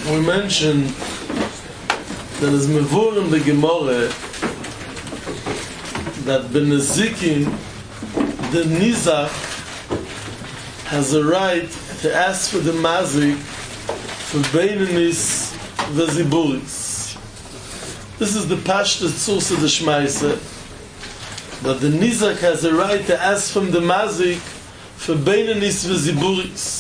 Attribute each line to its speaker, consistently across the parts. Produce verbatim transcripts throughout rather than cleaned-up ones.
Speaker 1: we mentioned that is mevur in the Gemara that benezikin, the nizach has a right to ask for the mazik for beinanis veziburis. This is the pashtus source of the shmaisa, that the nizach has a right to ask from the mazik for beinanis veziburis.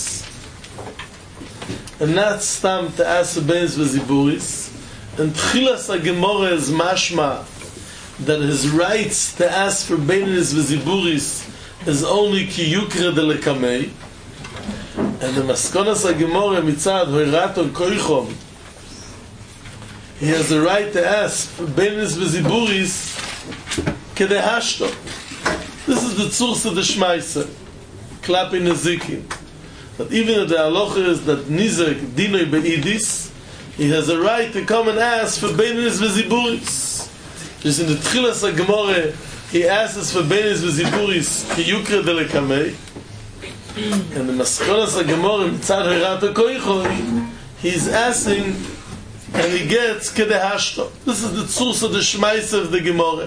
Speaker 1: And not stam to ask for beinanis veziburis. And tchilas ha-Gemara is mashma that his rights to ask for beinanis veziburis is only ki yukra de lekamei. And the maskonas ha-Gemara mitzad hoiraton koichom, he has a right to ask for beinanis veziburis kedehashto. This is the tzurs of the shmaisa, klapi nezikin. But even if the halacha is that nizek dinoi beidis, he has a right to come and ask for beinanis veziburis. Just in the tchilas ha-Gemara, he asks for beinanis veziburis ki yukra de lekamei. And the maskonas ha-Gemara mitzad hoirato koichoi, he's asking and he gets kedehashto. This is the tzurs of the shmaisa of the Gemara.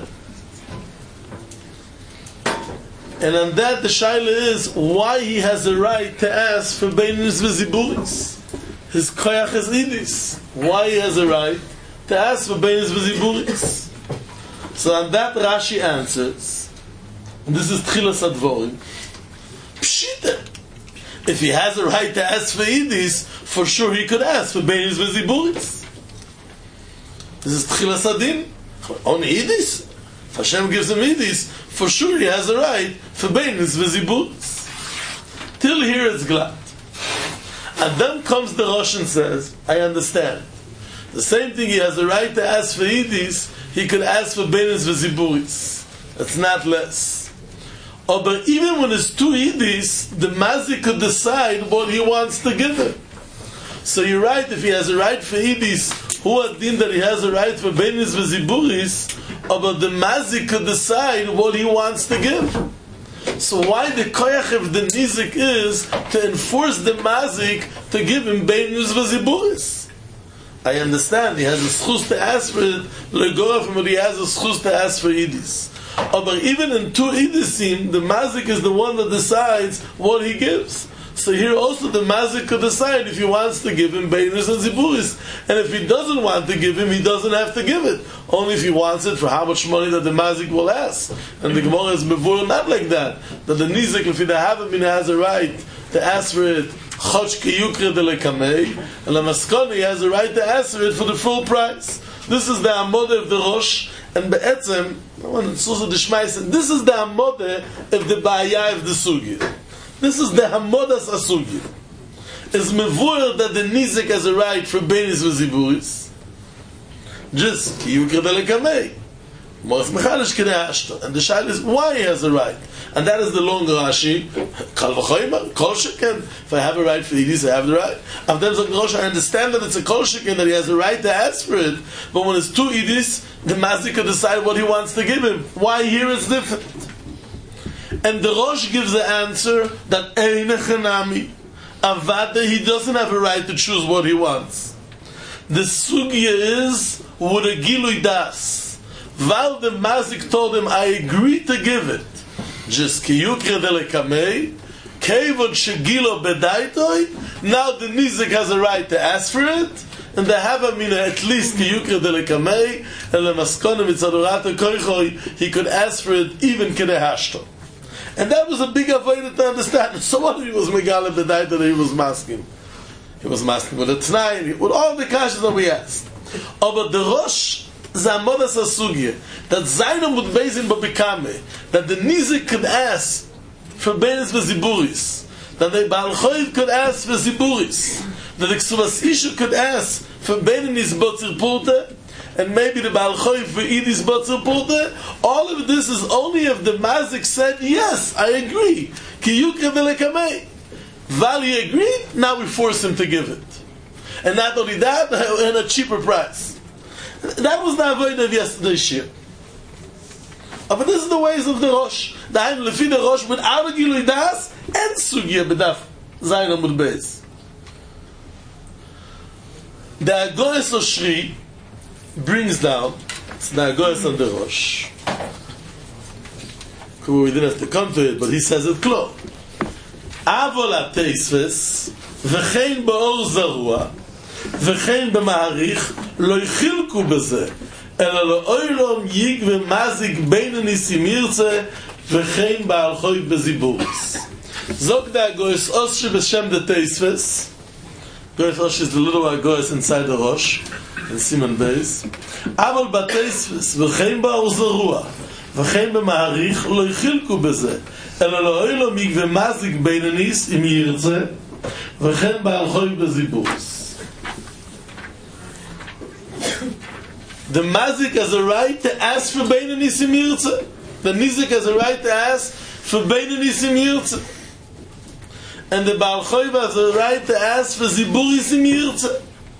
Speaker 1: And on that the shaila is why he has a right to ask for beinanis veziburis. His koyach is idis. Why he has a right to ask for beinanis veziburis. So on that Rashi answers, and this is tchilas advorim, pshita. If he has a right to ask for idis, for sure he could ask for beinanis veziburis. This is tchilas adin. Only idis? If Hashem gives him idis, for sure he has a right for beinanis veziburis. Till here it's glad. And then comes the Rosh and says, I understand. The same thing, he has a right to ask for idis, he could ask for beinanis veziburis. That's not less. Oh, but even when it's two idis, the mazik could decide what he wants to give him. So you're right, if he has a right for idis, who adin that he has a right for beinanis veziburis, oh, but the mazik could decide what he wants to give. So why the koyach of the nizik is to enforce the mazik to give him beinanis veziburis? I understand he has a schus to ask for it, legoraf, but he has a schus to ask for idis. Oh, but even in two idisim, the mazik is the one that decides what he gives. So here also the mazik could decide if he wants to give him beinanis and ziburis, and if he doesn't want to give him, he doesn't have to give it. Only if he wants it for how much money that the mazik will ask. And the Gemara is before not like that. That the nizik, if he haven't been, has a right to ask for it, choch ki yukra de lekamei, and the maskoni has a right to ask for it for the full price. This is the amodah of the Rosh, and be'etzem, this is the amodah of the ba'aya of the sugi. This is the hamodas asugi. Is mevur that the nizik has a right for beinanis veziburis. Just ki yukra de lekamei. Moras mechalish kedehashto. And the shaila is why he has a right. And that is the long Rashi. Kal v'choyma, kol sheken. If I have a right for idis, I have the right. After that, I understand that it's a kol sheken, that he has a right to ask for it. But when it's two idis, the mazik can decide what he wants to give him. Why here it's different? And the Rosh gives the answer that Eina Chanami, Avada, he doesn't have a right to choose what he wants. The sugya is with a Gilui Das. While the mazik told him, I agree to give it, just ki yukra de lekamei, kevod shegilo bedaitoi, now the nizik has a right to ask for it, and the havamina at least ki yukra de lekamei, and the maskona mitzadurata koichoi, he could ask for it even kedehashto. And that was a big avodah to understand. So what if he was Megala the night that he was masking? He was masking with a t'nai, with all the kashas that we asked. Oh, but the Rosh, Zamodas Asugya, that Zainam would base in Babikame, that the Nizik could ask for beinanis veziburis, that the Baal Choyv could ask for ziburis, that the Ksuvas Ishu could ask for beinanis botzir purta, and maybe the Baal Choyv for idis botzir purta. All of this is only if the mazik said, yes, I agree. Ki yukra de lekamei. Vali agreed, now we force him to give it. And not only that, and a cheaper price. That was the avodah of yesterday's shir. But this is the ways of the Rosh. The Haim lefi the Rosh without a Gilui Das and Sugya b'daf Zayin Amud Beis. The Agoyes Oshri brings down, it's the Agoyes on the Rosh. We didn't have to come to it, but he says it close. Avol HaTeisves v'chein ba'or zarua v'chein b'ma'arich lo yichilku b'zeh אלא לאוילום יג ומזיק בין הניסים ירצה וכן בהלכוי בזיבורס. זוג דה הגויס אוס שבשם דה תייספס. גויס אוס is the little הגויס inside the ראש in סימן בייס. אבל בתייספס וכן באור זרוע וכן במעריך לא יחילקו בזה אלא לאוילום יג ומזיק בין הניסים ירצה וכן בהלכוי בזיבורס. The mazik has a right to ask for bein nisim yirtze. The nizik has a right to ask for bein nisim yirtze. And the Baal Choiva has a right to ask for zibur nisim yirtze.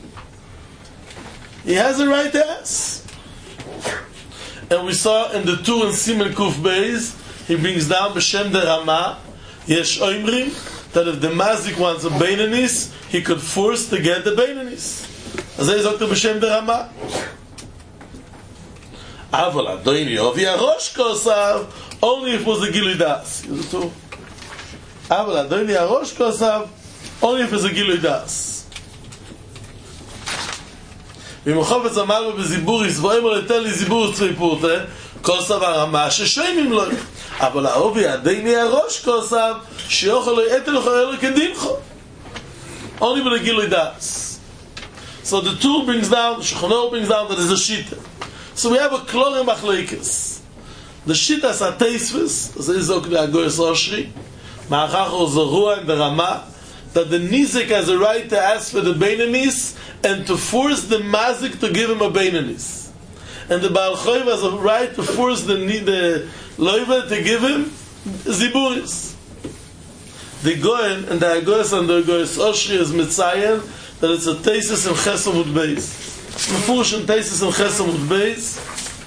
Speaker 1: He has a right to ask. And we saw in the two in Simen Kuf Beis, he brings down b'shem de Rama, yesh oimrim, that if the mazik wants a bein nis, he could force to get the bein nis. As he said to b'shem de Rama. Aval Adoini of Yarosh Kosav only if it was a Gilui Das. Aval Adoini Yarosh Kosav only if it was a Gilui Das. V'mochovetz amaru b'ziburis v'oimor letel li ziburis tzvei purte Kosav arama sheshoimim lo. Aval Aovi Adoini Yarosh Kosav sheyochol lo etel cho elo kedimcho. Only with a Gilui Das. So the two brings down, Shulchan brings down that is a shita. So we have a klorim machlekes. The shitas HaTeisves, this is ook the Agoyes Oshri, Ma'achach Ozorua and the Rama, that the nizik has a right to ask for the beinanis and to force the mazik to give him a beinanis. And the Baal Choiv has a right to force the, the loiva to give him ziburis. The Goyen and the Agoyes and the Agoyes Oshri is mitzayen that it's a tesis and chesam ut beis. מפורש in Teisus and Chesam und Beis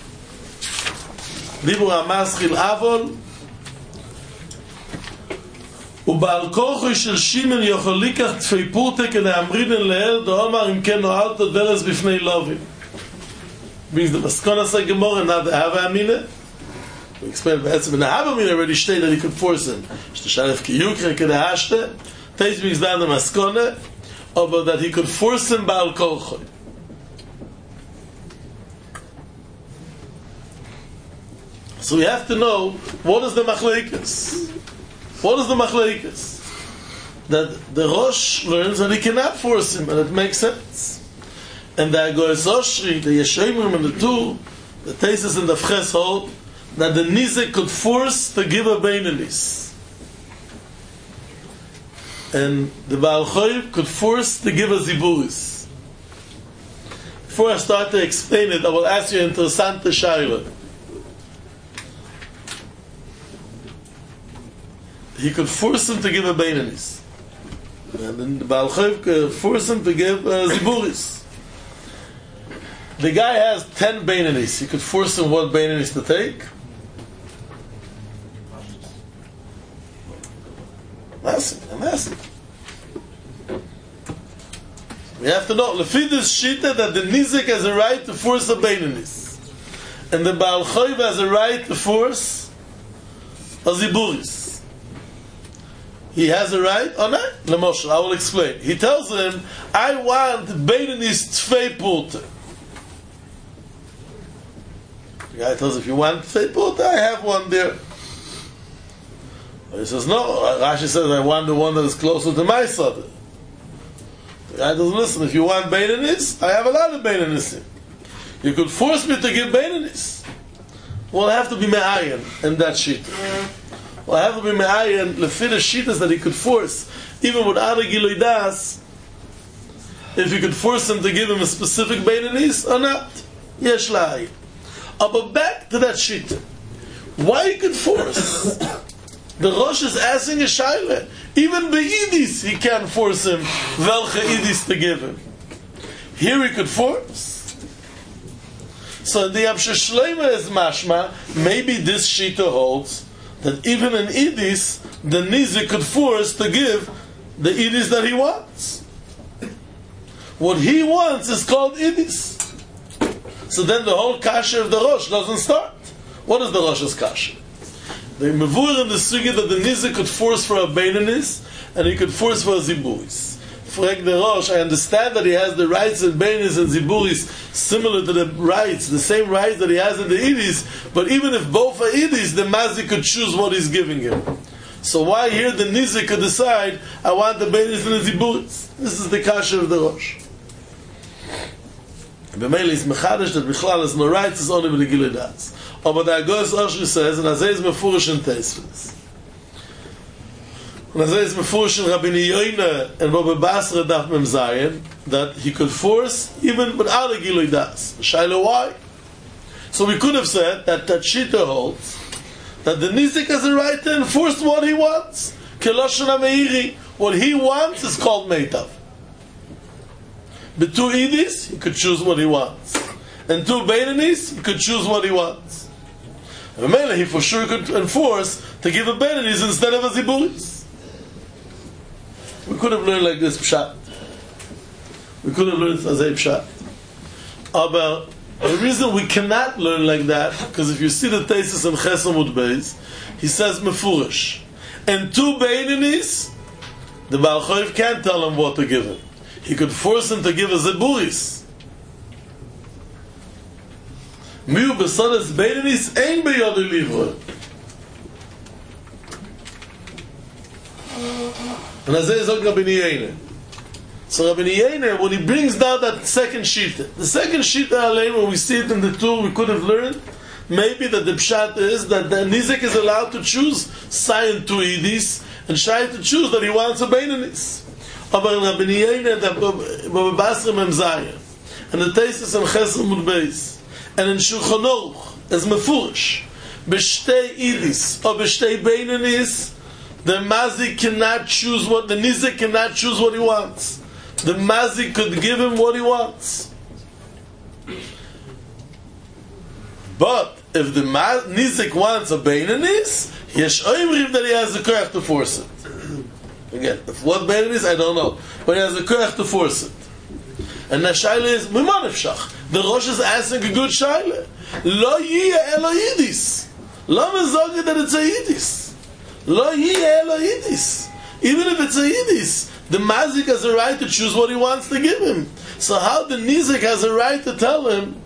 Speaker 1: דיבור המסחיל אבול ובעל כוחו של שימן יכול לקח תפי פורטה כדי אמרינן לאל דאומר אם כן נועלת דרס בפני לובים brings the Maskonas HaGemorah not the Hava Amina we explained בעצם in the Hava Amina already stated that he could force him שתשארף כיוקרה כדי השתה Teisus brings down the Maskona but that he could force him בעל כוחו. So we have to know what is the machlekes. What is the machlekes? That the Rosh learns that he cannot force him, and it makes sense. And the Agoyes Oshri, the Yeshayimrim and the two, the Teisus and the Fches hold that the Nizik could force to give a beinanis. And the Baal Choiv could force to give a ziburis. Before I start to explain it, I will ask you an interessante shaila. He could force him to give a beinanis. And then the Baal Choiv could force him to give uh, ziburis. The guy has ten beinanis. He could force him what beinanis to take. Massive, massive. We have to know, Lefi this shita, that the Nizik has a right to force a beinanis. And the Baal Choiv has a right to force a ziburis. He has a right or not? L'moshel, I will explain. He tells him, I want beinanis tfei purte. The guy tells him, if you want tfei purte, I have one there. He says, no. Rashi says, I want the one that is closer to my son. The guy doesn't listen. If you want beinanis, I have a lot of beinanis. You could force me to give beinanis. Well, I have to be me'ayin in that sheet. Well, I have to be me'ayin lefi the shitas that he could force, even without a Gilui Das, if he could force him to give him a specific beinanis or not. Yesh la'ayin. But back to that shita. Why he could force? The Rosh is asking a shaila. Even be'idis he can't force him velche idis to give him. Here he could force. So the Amshe Shleima is mashma. Maybe this shita holds that even in idis the nizik could force to give the idis that he wants. what he wants is called Idis. So then the whole kasha of the Rosh doesn't start. What is the Rosh's kasha? The Mevur in the Sugi that the Nizik could force for a Beinanis and he could force for a Ziburis. Frek the Rosh, I understand that he has the rights in Beinanis and Ziburis similar to the rights, the same rights that he has in the Idis, but even if both are Idis, the Mazik could choose what he's giving him. So why here the Nizik could decide, I want the Beinanis and the Ziburis? This is the kasha of the Rosh. B'meili is mechadish that Bichlal has no rights, is only with the Gilui Das. But the Agos Oshri says, and Azay is mefurish in Teis for this. And Azay is mefurish in Rabbi Yoina and Rabbi Basra Daf Mem Zayin, that he could force even without a Gilui Das. Shaila, why? So we could have said that that Shita holds that the Nizik has a right to enforce what he wants. Keloshon HaMeiri, what he wants is called Meitav. But two Idis, he could choose what he wants. And two Beinanis, he could choose what he wants. And Mele, he for sure could enforce to give a Beinanis instead of a Ziburis. We could have learned like this Pshat. We could have learned as a Pshat. But the reason we cannot learn like that, because if you see the thesis in Chesamud Beis, he says Mefurish. And two Beinanis, the Baal Choiv can't tell him what to give him. He could force him to give a Ziburis. Miu besodas Beinanis ein beyadu livro. And as is ook Rabbi Yehuda. So Rabbi Yehuda, when he brings down that second shita, the second shita alone, when we see it in the tour, we could have learned maybe that the pshat is that the Nizik is allowed to choose Sayin to Idis and Shai to choose that he wants a Beinanis. Aber in Rabbi Yehuda, the Rabbi Basra Mem Zayin, and the Teisus and Chesamud Beis, and in Shulchan Aruch as mefurish b'shtei Idis or b'shtei Beinanis, the Mazik cannot choose what the Nizik cannot choose what he wants. The Mazik could give him what he wants. But if the Ma- Nizik wants a Beinanis, yesh oimrim that he has the koach to force it. Again, if what Beinanis, I don't know, but he has the koach to force it. And the shaila is miman efshach. The Rosh is asking a good shaila. Lo yiyeh elo Idis. Lo mezoged that it's a Idis. Lo yiyeh elo Idis. Even if it's a Idis, the Mazik has a right to choose what he wants to give him. So how the Nizik has a right to tell him,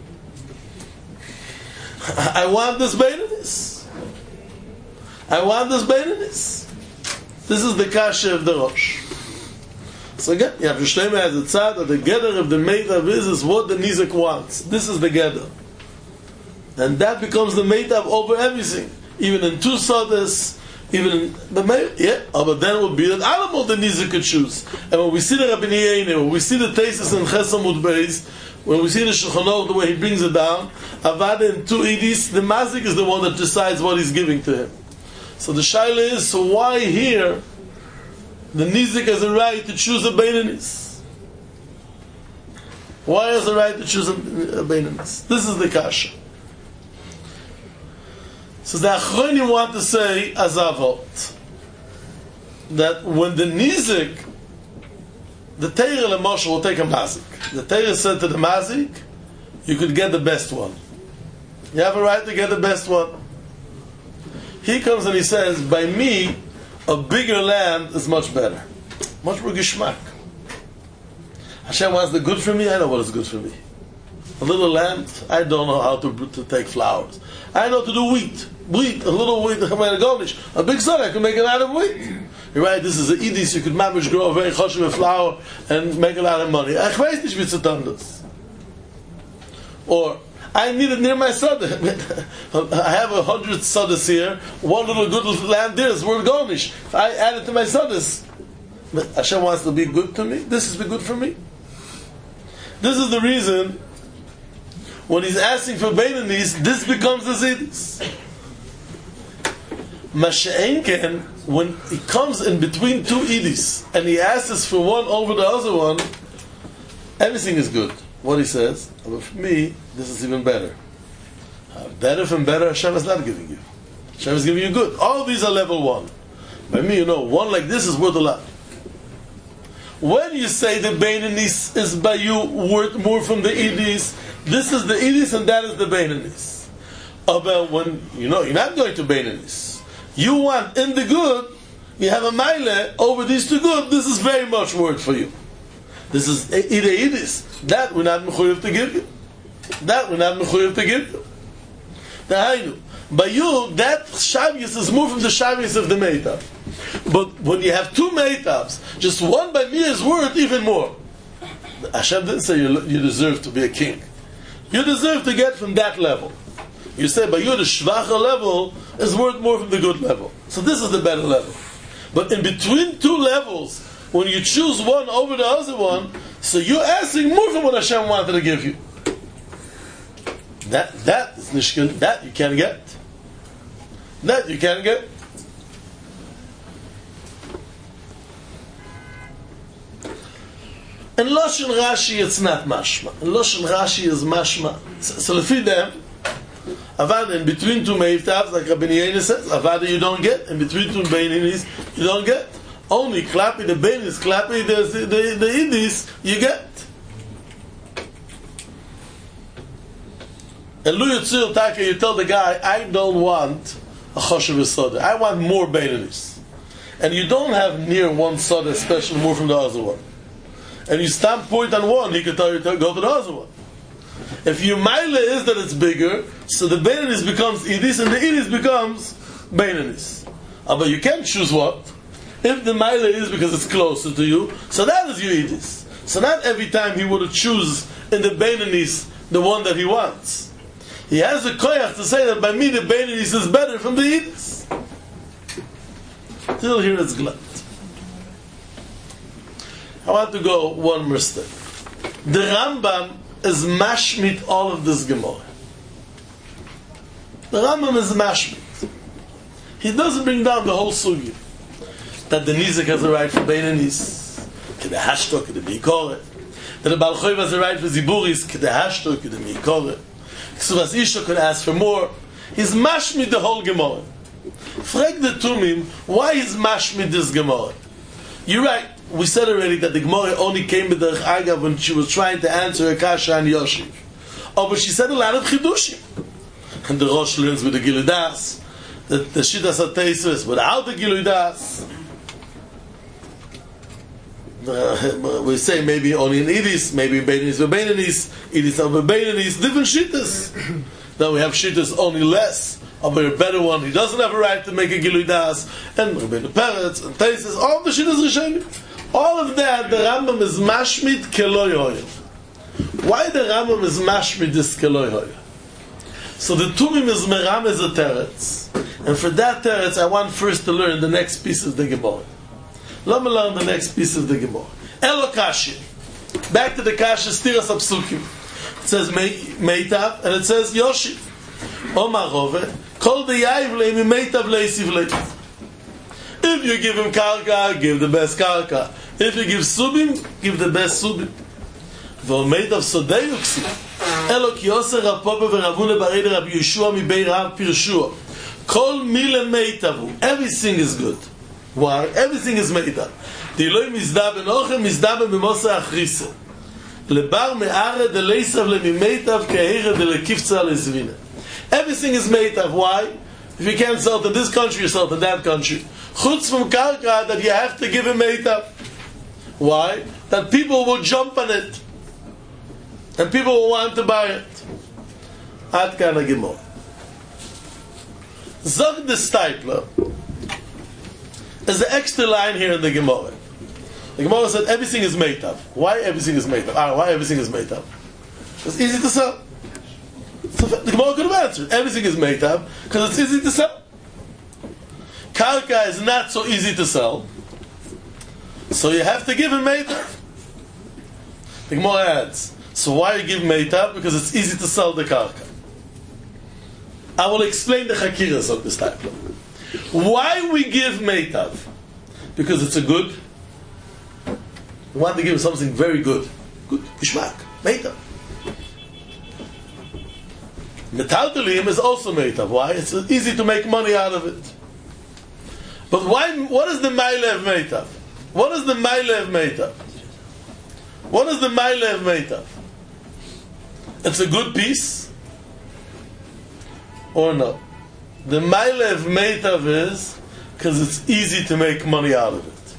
Speaker 1: I want this Beinanis. I want this Beinanis. This is the kasha of the Rosh. So again, you have to Shlema as a tzad that the gather of the Meitav is, is what the Nizik wants. This is the gather. And that becomes the Meitav over everything. Even in two Sodas, even in the Meitav, yeah, but then it would be that animal the Nizik could choose. And when we see the Rabbi Yehuda, when we see the Teisus in Chesamud Beis, when we see the Shulchan Aruch, the way he brings it down, Avada and two Idis, the Mazik is the one that decides what he's giving to him. So the Shaila is, so why here the Nizik has a right to choose a Beinanis? Why has a right to choose a, a Beinanis? This is the kasha. So the Achronim want to say Azavot, that when the Nizik, the Teir Lemoshe will take a Mazik. The Teir said to the Mazik, you could get the best one. You have a right to get the best one. He comes and he says, by me, a bigger land is much better. Much more geschmack. Hashem wants the good for me, I know what is good for me. A little land, I don't know how to, to take flowers. I know to do wheat. Wheat, a little wheat, a big son, I can make it out of wheat. You're right, this is an Idis, you could mamish grow a very choshev flower and make a lot of money. Ich weiß nicht, wie zu tun das. Or, I need it near my soda. I have a hundred sodas here. One little good land there is worth garnish. If I add it to my sodas, Hashem wants to be good to me. This is be good for me. This is the reason when he's asking for Beinanis, this becomes the Zidis. Masha'enken, when he comes in between two Idis and he asks for one over the other one, everything is good. What he says, but for me, this is even better. Uh, better from better, Hashem is not giving you. Hashem is giving you good. All these are level one. By me, you know, one like this is worth a lot. when you say the Beinanis is by you worth more from the Idis, this is the Idis and that is the Beinanis. But when, you know, you're not going to Beinanis. You want in the good, you have a Maile over these two good, this is very much worth for you. This is Ide Idis. That we're not mechuyev to give you. That we're not mechuyev to give you. Dahainu. By you, that Shavius is more from the Shavius of the Meitav. But when you have two Meitavs, just one by me is worth even more. Hashem didn't say you, you deserve to be a king. You deserve to get from that level. You say by you the Shvacha level is worth more from the good level. So this is the better level. But in between two levels, when you choose one over the other one, so you're asking more from what Hashem wanted to give you. That that is nishkin. That you can't get. That you can't get. In Lashon Rashi, it's not mashma. In Lashon Rashi is mashma. So, so lefi them, avada in between two meitavs, like Rabbi Yehuda says, avada you don't get. In between two beininis, you don't get. Only klapi the beinis, klapi the the the, the idis, you get. And Lu Yitzil Taka, you tell the guy, I don't want a choshev soda. I want more beininis. And you don't have near one soda, especially more from the other one. And you stamp point on one, he can tell you to go to the other one. If your mile is that it's bigger, so the beinanis becomes idis and the idis becomes beinanis. Uh, but you can't choose what. If the mile is because it's closer to you, so that is your idis. So not every time he would choose in the beinanis the one that he wants. He has a koyach to say that by me the beinanis is better from the idis. Till here it's glad. I want to go one more step. The Rambam is mashmit all of this Gemara. The Rambam is mashmit. He doesn't bring down the whole sugi. That the Nizek has a right for Beinanis, K'de Hashto, K'de Mikore. That the Baal Choiv has a right for Ziburis, K'de Hashto, K'de Mikore. Ksuvas Isha could ask for more. He's mashmit the whole Gemara. Frag the Tumim, why is mashmit this Gemara? You're right. We said already that the Gemara only came with the Agav when she was trying to answer Akasha and Yoshiv. Oh, but she said a lot of Chidushim. And the Rosh learns with the Gilui Das, the, the Shittas HaTeisos without the Gilui Das. Uh, we say maybe only in Idis, maybe in Beinanis or Beinanis, Idis over Beinanis, different Shittas. Then we have Shittas only less. Of a better one, he doesn't have a right to make a Gilui Das, and Rabbeinu Peretz, and Teisos, all the Shittas Rishonim. All of that, the Rambam is mashmit keloi hoya. Why the Rambam is mashmit this keloi hoya? So the Tumim is meram as a teretz, and for that teretz, I want first to learn the next piece of the Gemara. Let me learn the next piece of the Gemara. Elo Kashi. Back to the Kashi, Stiras Apsukim. It says Meitav, and it says Yoshi. Omar Rove, Kol the Yayiv leimi Meitav leisiv leisiv. If you give him karka, give the best karka. If you give subim, give the best subim. V'omeid of sodei uksi. Elo ki yoser Rapope v'Ravune Barei Rabbi Yeshua mi Bei Rav Pirshua. Kol mile meitavu. Everything is good. Why? Everything is meitav. Diloi mizda ben ochem, mizda ben b'mosa achrise. Lebar me'are de leisav le mi meitav ke'ere de le kifza le zvina. Everything is meitav. Why? If you can't sell to this country, you sell to that country. Chutz from karka that you have to give him meitav. Why? That people will jump on it. And people will want to buy it. Ad kana Gemara. Zog the Stipler is the extra line here in the Gemara. The Gemara said everything is meitav. Why everything is meitav? Ah, why everything is meitav? It's easy to sell. So the Gemara could have answered. Everything is meitav because it's easy to sell. Karka is not so easy to sell. So you have to give him meitav. The Gemara adds, so why you give meitav? Because it's easy to sell the karka. I will explain the chakiras of this type. Why we give meitav? Because it's a good. We want to give something very good. Good. Gishmak. Meitav. Metaltalim is also meitav. Why? It's easy to make money out of it. But why? What is the Maile of meitav? What is the Maile of meitav? What is the Maile of Meitav? It's a good piece? Or no? The Maile of Meitav is because it's easy to make money out of it.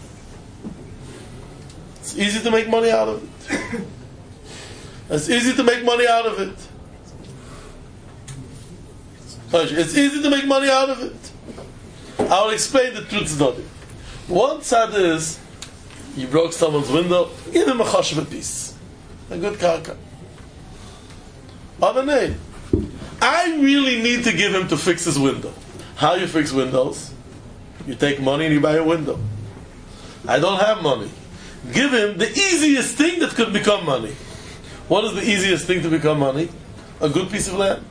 Speaker 1: It's easy to make money out of it. It's easy to make money out of it. It's easy to make money out of it. I'll explain the truth study. One side is you broke someone's window, give him a choshev piece, a good karka. Other name, I really need to give him to fix his window. How you fix windows? You take money and you buy a window. I don't have money. Give him the easiest thing that could become money. What is the easiest thing to become money? A good piece of land.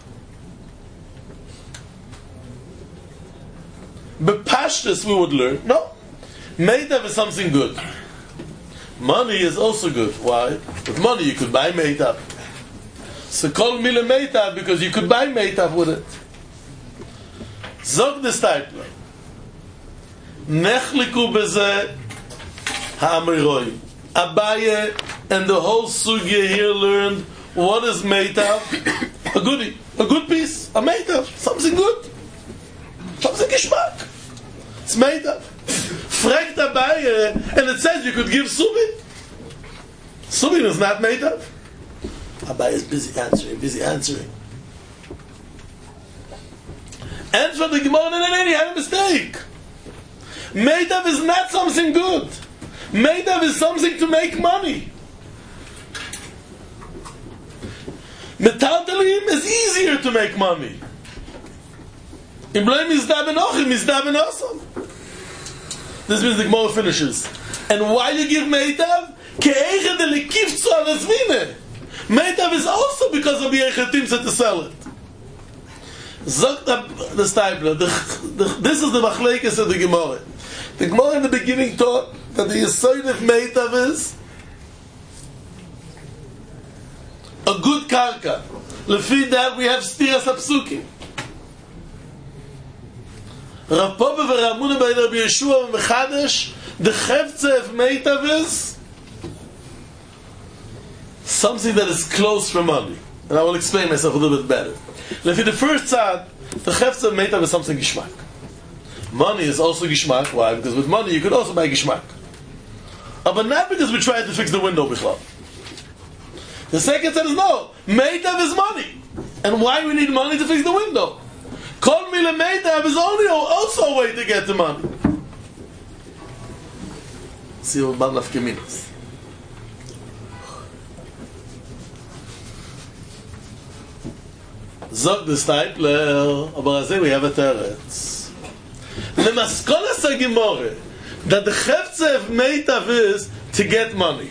Speaker 1: But pashtus we would learn, no. Meitav is something good. Money is also good. Why? With money you could buy meitav. So call mila meitav because you could buy meitav with it. Zog the stipler. Nechliku beze ha'amiroim. Abaye and the whole sugya here learned what is meitav? A goodie. A good piece. A meitav. Something good. Something geschmack. It's meitav. Fragt Abaye and it says you could give subin. Subin is not meitav. Abaye is busy answering, busy answering. Answer the Gemara, no, no, no, you had a mistake. Meitav is not something good. Meitav is something to make money. Metaltalim is easier to make money. Ibrahim is da benochim, is da benosam. This means the Gemara finishes. And why you give meitav? Ke'echa de lekivtzu alazvine. Meitav is also because of the echetim to sell it. Zogt the stipler. This is the machlekes of the Gemara. The Gemara in the beginning taught that the yesod of meitav is a good karka. Lefi that we have stiras hapsukim. Rav Papa v'Rav Muna by Rabbi Yeshua v'Mechadesh, the chefze of meitav is something that is close for money. And I will explain myself a little bit better. Lefi the first side, the chefze of meitav is something gishmak. Money is also gishmak. Why? Because with money you could also buy gishmak. Uh, but not because we're trying to fix the window bichlal. The second side is no. Meitav is money. And why we need money to fix the window? Kol mila meitav is only also a way to get the money. See what man of keminas. Zog the stipler, aber as we have a teretz. Lemaskolas hagimore that the chefze of meitav is to get money.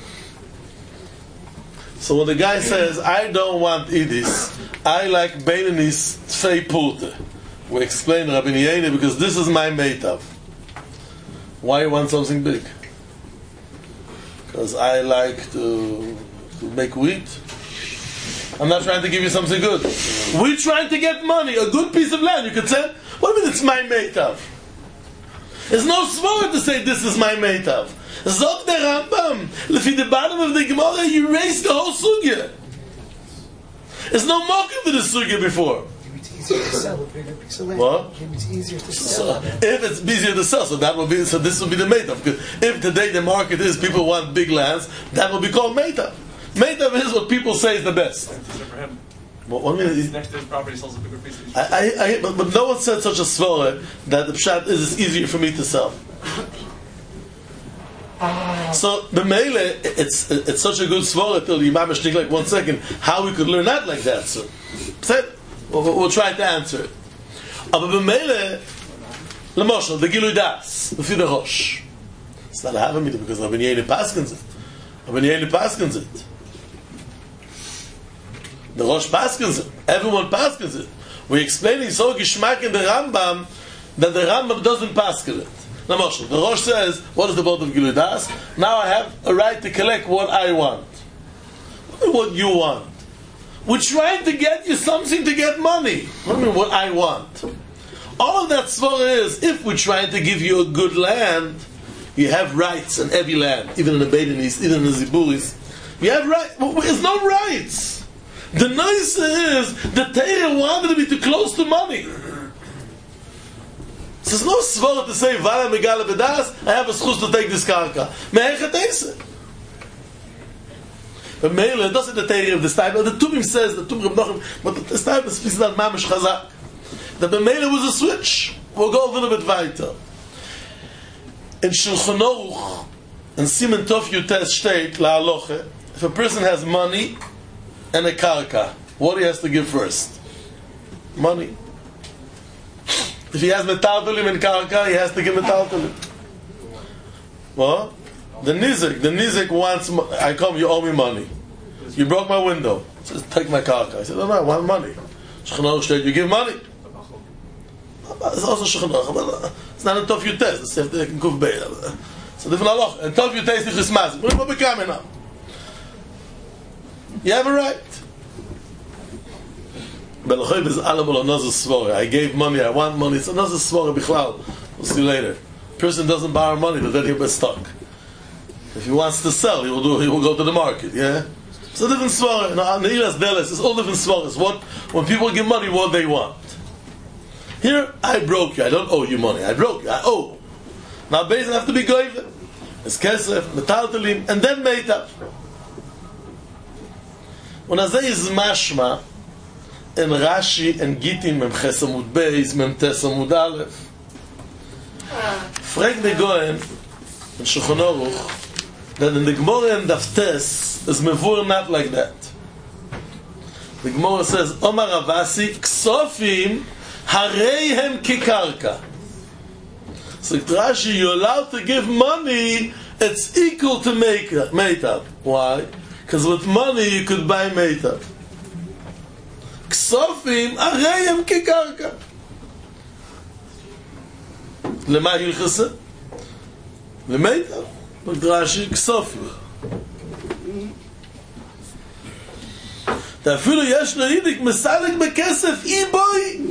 Speaker 1: So when the guy says, I don't want idis, I like Beinanis Tfei Pulte. We explain Rabbi Yene because this is my meitav. Why you want something big? Because I like to, to make wheat. I'm not trying to give you something good. We're trying to get money, a good piece of land. You could say, what do you mean it's my meitav? There's no svara to say this is my meitav. Zog the Rambam, lefi the bottom of the Gemara, you raised the whole sugya. There's no mokum to the sugya before.
Speaker 2: Maybe it's easier to sell a bigger piece of land.
Speaker 1: What?
Speaker 2: Maybe it's easier to sell.
Speaker 1: So, if it's easier to sell, so that will be so this will be the meitav. Because if today the market is people want big lands, that will be called meitav. Meitav is what people say is the best. What, what mean,
Speaker 3: His next to his property sells a bigger piece of
Speaker 1: I, I, I, but, but no one said such a svara that the pshat is it's easier for me to sell. So the mele, it's it's such a good svara till the imam think like one second how we could learn that like that. So, we'll, we'll try to answer it. But the mele, lemoshel the gilui das, the fi the rosh. It's not a havamita because Rabbi Yene paskins it. Rabbi Yene paskins it. The rosh paskins it. Everyone paskins it. We're explaining so gishmak in the Rambam that the Rambam doesn't paskin it. Now, Moshe, the Rosh says, what is the boat of Gilui Das? Now I have a right to collect what I want. What you want. We're trying to get you something to get money. What do you mean, what I want? All of that svara is, if we're trying to give you a good land, you have rights on every land, even in the Beidinis, even in the Ziburis. We have right. There's no rights. The nice is the Torah wanted to be too close to money. So there's no svara to say Vala Megala Bedas. I have a schus to take this karka. Me'echatese. But Meila doesn't the Torah of this type. The Tumim says the Tumim of Nochim, but this type is speaks not mamish chazak. That the Meila was a switch. We'll go a little bit weiter. In Shulchan Aruch, in Siman Tov Yutes Shteit LaHaloche, if a person has money and a karka, what he has to give first? Money. If he has metaltalim and karka, he has to give metaltalim. What? The nizik, the nizik wants. I come, you owe me money. You broke my window. Says, take my karka. I said, no, no, I want money. Shulchan Aruch Shteit, you give money. It's also Shulchan Aruch. It's not a Tov Yutes. It's a Kuf Beit. So different halach. And Tov Yutes is Chismaz. What are we coming now? You have a right. Belachayv is alabul another svara. I gave money. I want money. It's another svara bichlal. We'll see later. Person doesn't borrow money, but then he'll be stuck. If he wants to sell, he will do. He will go to the market. Yeah. It's a different svara. No, Neilas Deles. It's all different svaras. What when people give money, what they want. Here, I broke you. I don't owe you money. I broke you. I owe. Now, Beis have to be goyve. It's kesef, metaltalim, and then meitav. When I say is mashma, in Rashi and Gittin, mem chesamud Beis, mem tesamud Aleph. Frag the Goen, in Shulchan Aruch, that in the Gemara and Daftes is mevur not like that. The Gemara says, Omar Avasi, ksofim, Hareihem kikarka. So Rashi, you're allowed to give money, it's equal to meitav. Why? Because with money you could buy meitav. Ksofim hareihem kikarka. Lema hilchasa? Lemeitav. But Rashi, ksofim. אפילו יש לו אידיק מסלק בכסף איבוי.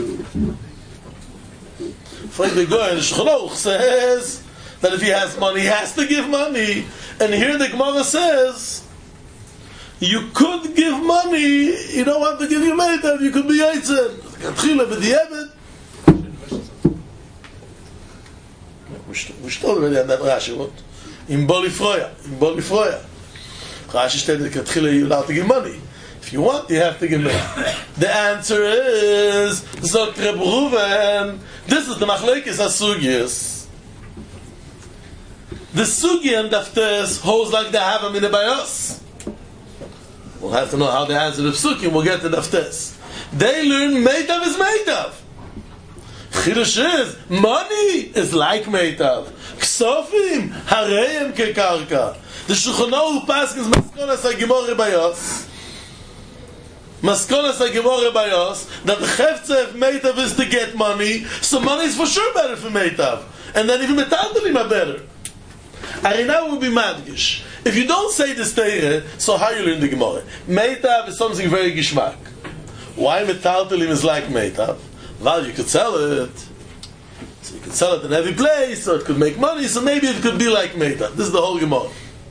Speaker 1: Frank the Goyen, Shulchan Aruch says that if he has money, he has to give money. And here the Gemara says, you could give money, you don't want to give you meitav, you could be yaitzen. Katchila b'di'evet. We told already on that Rashi, what? In Boli Froya, in Boli Froya. Rashi stated that Katchila you're allowed to give money. If you want, you have to give me. The answer is Zok Reb Ruven. This is the Machlekes HaSugyas. The Sugi and Daftes holds like they have them in the Bayos. We'll have to know how they answer the Psukim. We'll get to Daftes. They learn Meitav is Meitav. Chidush is money is like Meitav. Ksofim Hareim Kekarka. The Shulchan Aruch Paskins Maskonas HaGemorah Bayos. Maskonas HaGemorah Bayos, that the Chefze of Meitav is to get money, so money is for sure better for Meitav. And then even Metaltalim are better. Arina will be madgish. If you don't say this Torah, so how you learn the Gemorah? Meitav is something very gishmak. Why Metaltalim is like Meitav? Well, you could sell it. So you could sell it in every place, so it could make money, so maybe it could be like Meitav. This is the whole Gemorah.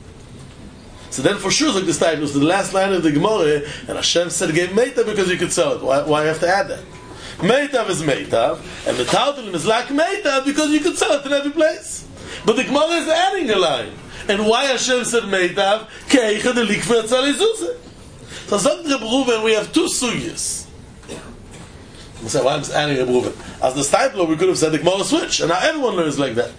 Speaker 1: So then for sure, like this time, it was the last line of the Gemara, and Hashem said, gave Meitav because you could sell it. Why, why you have to add that? Meitav is Meitav, and the Metaltalim is like Meitav because you could sell it in every place. But the Gemara is adding a line. And why Hashem said Meitav? Keicha delik v'etzal izuzeh. So Zok Reb Ruven, we have two sugyas. We say, why I'm adding Reb Ruven? As the Stipler, we could have said the Gemara switch, and now everyone learns like that.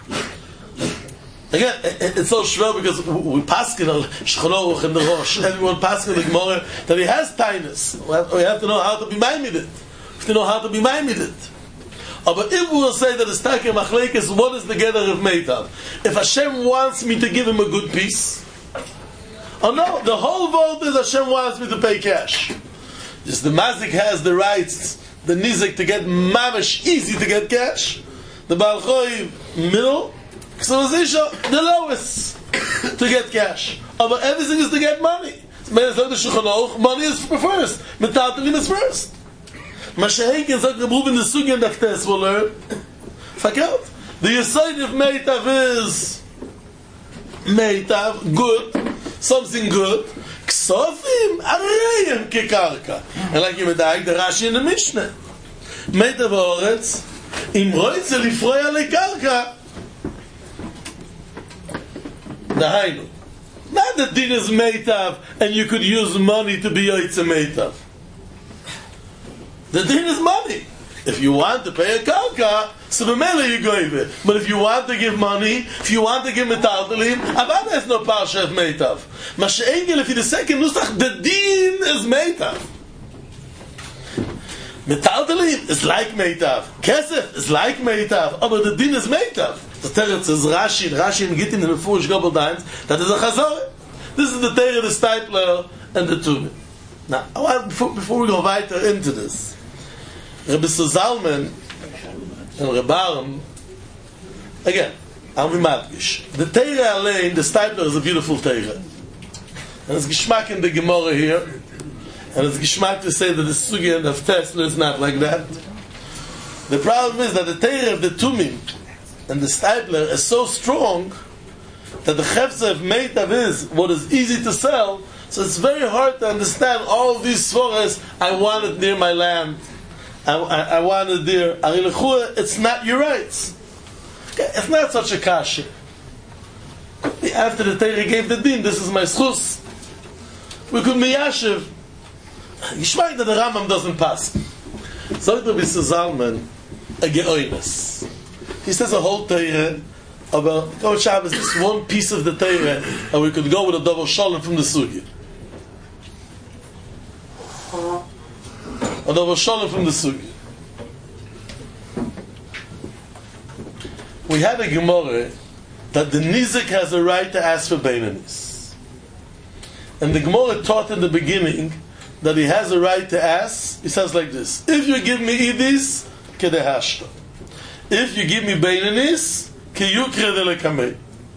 Speaker 1: Again, it's so shver because we paskin on Shulchan Aruch in the Rosh. Everyone paskin the Gemara that he has tinus. We have to know how to be maimed it. We have to know how to be maimed it. But if we will say that the Stakim Machlekes, what is the gather of Meitav? If Hashem wants me to give him a good piece, oh no, the whole vote is Hashem wants me to pay cash. Just the Mazik has the rights, the Nizik to get mamish, easy to get cash. The Baal Choiv middle. So the lowest to get cash. Oh, but everything is to get money. Money is first. Metaltalim is first. Mashaheik and Zok Reb Ruven the Sugi and Daftes will learn. Fuck out. The Yesod of Meitav is Meitav, good. something good. Ksofim arayim kekarka. And like you medayik the Rashi in the Mishnah. Meitav haaretz im roitze lifroy alei karka. Dahainu. Not that din is meitav and you could use money to be yoitze meitav. The din is money. If you want to pay a karka, so the mele you go it. But if you want to give money, if you want to give metaldalim, Avada has no parsha of meitav. Mashe'engel, if you the second nusach, the din is meitav. Metaldalim is like meitav. Kesef is like meitav. But the din is meitav. The teretz is Rashi, Rashi in Gittin in the Furish Gobel Dimes, that is a chazor. This is the teretz, the Stipler, and the Tumim. Now, I want, before, before we go weiter into this, Rabbi Zalman and Rabbi Aram, again, I'll be madgish. The Teirah Alein, the Stipler, is a beautiful Teirah. And it's Gishmak in the Gemara here, and it's Gishmak to say that the Sugyan of Tesla is not like that. The problem is that the Teirah of the Tumim and the Stipler is so strong that the Chefza of Meitav is what is easy to sell, so it's very hard to understand all of these Sforas. I want it near my land. I, I, I want it there. It's not your rights. It's not such a kasha. After the Torah gave the din, this is my schus. We could be yashiv. Yishmael that the Rambam doesn't pass. So it will be Zalman a geoinus. He says a whole Torah about Kol Shabbos, this one piece of the Torah, and we could go with a double shalom from the Sugya. A double shalom from the Sugya. We had a Gemara that the Nizik has a right to ask for Beinanis. And the Gemara taught in the beginning that he has a right to ask. He says like this: if you give me Idis, kedehashta. If you give me Beinanis, kiyukre delekamei.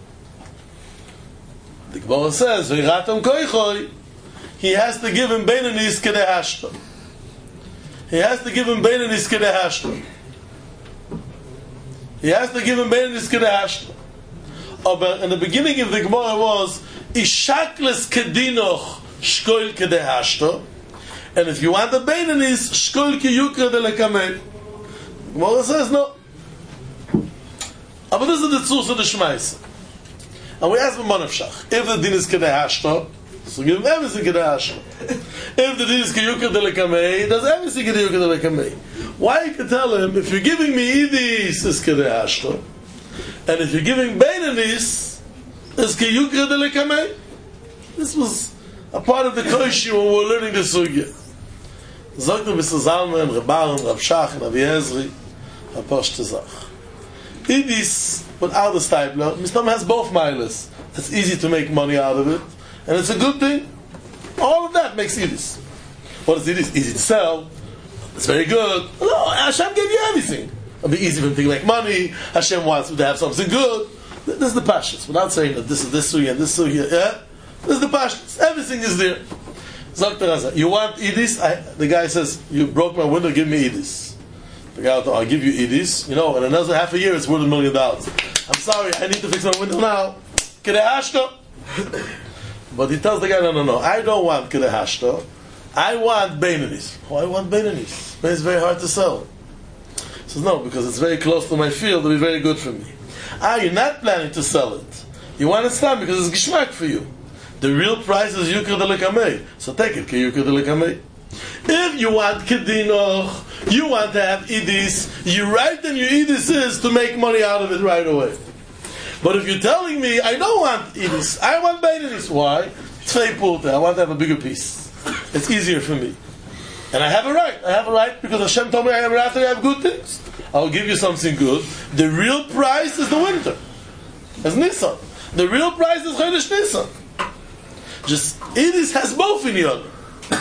Speaker 1: The Gemara says, V'iratam koichoi, he has to give him Beinanis kedehashta. He has to give him Beinanis kedehashta. He has to give him Beinanis kedehashta. But in the beginning of the Gemara was Ishakles kedinoch shkoil kedehashta. And if you want the Beinanis, shkoil kiyukre delekamei. The Gemara says no. But this is the tzuz of the Shmaisa. And we ask him Monavshach, if the din is kedehashta, so give him everything kedehashta. If the din is kiyukre delekamei, he does everything kiyukre delekamei. Why you can tell him, if you're giving me idis, it's kedehashta, and if you're giving beinanis, it's kiyukre delekamei? This was a part of the koishi when we were learning the sugya. Zognu b'Sel Zalman, Rabbarim, Rav Shach, and Avi Ezri, Aposh Tezach. Idis, without the stipler, Mishnah has both milas. It's easy to make money out of it, and it's a good thing. All of that makes Idis. What is Idis? Easy to sell. It's very good. No, Hashem gave you everything. It'll be easy for him to make money. Hashem wants him to have something good. This is the pashtus. Without saying that this is this suya and this suya, yeah? This is the pashtus. Everything is there. You want Idis? I, the guy says, you broke my window, give me Idis. The guy will, I'll give you Idis. You know, in another half a year, it's worth a million dollars. I'm sorry, I need to fix my window now. Kedehashta. But he tells the guy, no, no, no, I don't want Kedehashta. I want Beinanis. Oh, I want Beinanis. But it's very hard to sell. He says, no, because it's very close to my field, it'll be very good for me. Ah, you're not planning to sell it. You want it stand because it's gishmak for you. The real price is Yukra Delekamei. So take it, Yukra Delekamei. If you want Kedinoch, you want to have Idis, you write them your Idis is to make money out of it right away. But if you're telling me, I don't want Idis, I want Beinanis. Why? Tzvei Pulta, I want to have a bigger piece. It's easier for me. And I have a right. I have a right because Hashem told me I have a right to have good things. I'll give you something good. The real price is the winter. It's Nisan. The real price is Chodesh Nisan. Just, Idis has both in the other.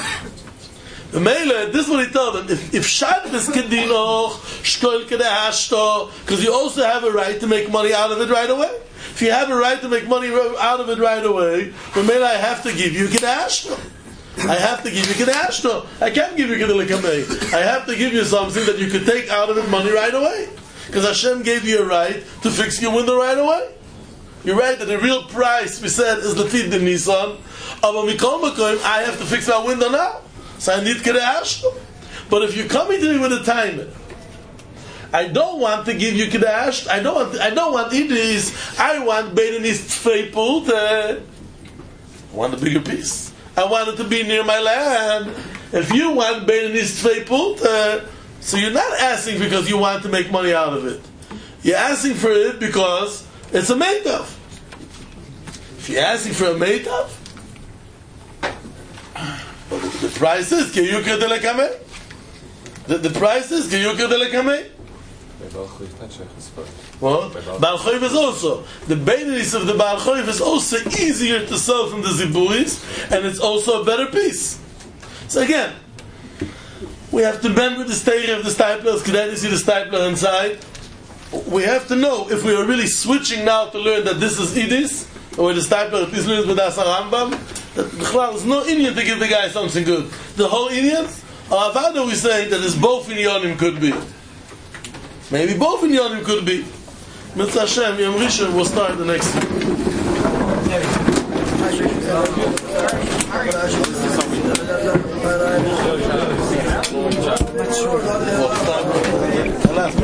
Speaker 1: The Mele, this is what he told them. If, if Shabbos Kedinoch, Shkoil Kedehashto, because you also have a right to make money out of it right away. If you have a right to make money out of it right away, the Mele, I have to give you Kedehashto. I have to give you Kedehashto. I can't give you Kedelekamei. I have to give you something that you could take out of it money right away. Because Hashem gave you a right to fix your window right away. You're right that the real price, we said, is Lefid the Nissan. I have to fix my window now. So I need Kedash. But if you're coming to me with a timer, I don't want to give you Kedash. I don't want I don't want Idris. I want Beidanis Tfeipult. I want a bigger piece. I want it to be near my land. If you want Beidanis Tfeipult, uh, so you're not asking because you want to make money out of it. You're asking for it because it's a meitav. If you're asking for a meitav, the price is Kiyuka de Lekame. The, the price is Kiyuka de Lekame. What? Baal Choiv is also. The Beinis of the Baal Choiv is also easier to sell from the Ziburis, and it's also a better piece. So again, we have to remember the stage of the staplers. Can you see the stapler inside? We have to know if we are really switching now to learn that this is Idis, or the stapler is learned with Asa Rambam, that there's no Indian to give the guy something good. The whole Indian, or Avada we say that is both in Yonim could be. Maybe both in Yonim could be. Mitzvah Hashem, Yom Rishon, we'll start the next week.